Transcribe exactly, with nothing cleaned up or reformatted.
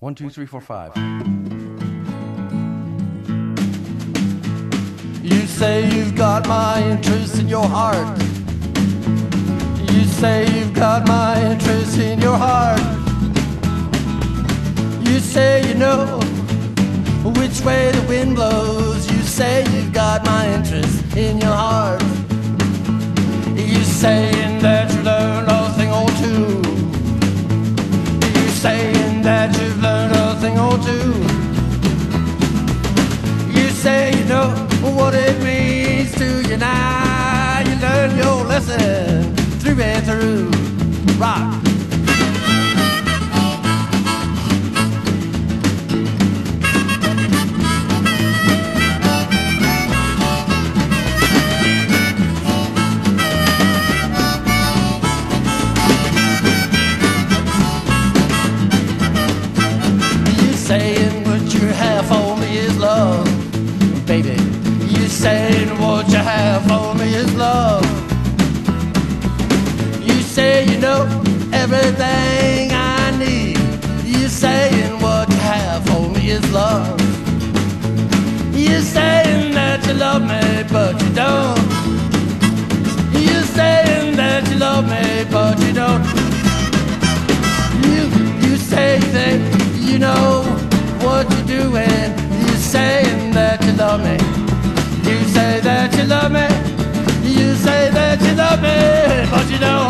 One, two, three, four, five. You say you've got my interest in your heart. You say you've got my interest in your heart. You say you know which way the wind blows. You say you've got my interest in your heart. You saying that you learned a thing or two. You saying that you've learned a thing or two. You say you know what it means to you now. You learn your lesson through and through. Rock. Saying what you have for me is love, baby. You saying what you have for me is love. You say you know everything I need. You saying what you have for me is love. You saying that you love me, but you don't. You saying that you love me, but you don't. You you say that you know what you're doing. You saying that you love me. You say that you love me. You say that you love me, but you don't.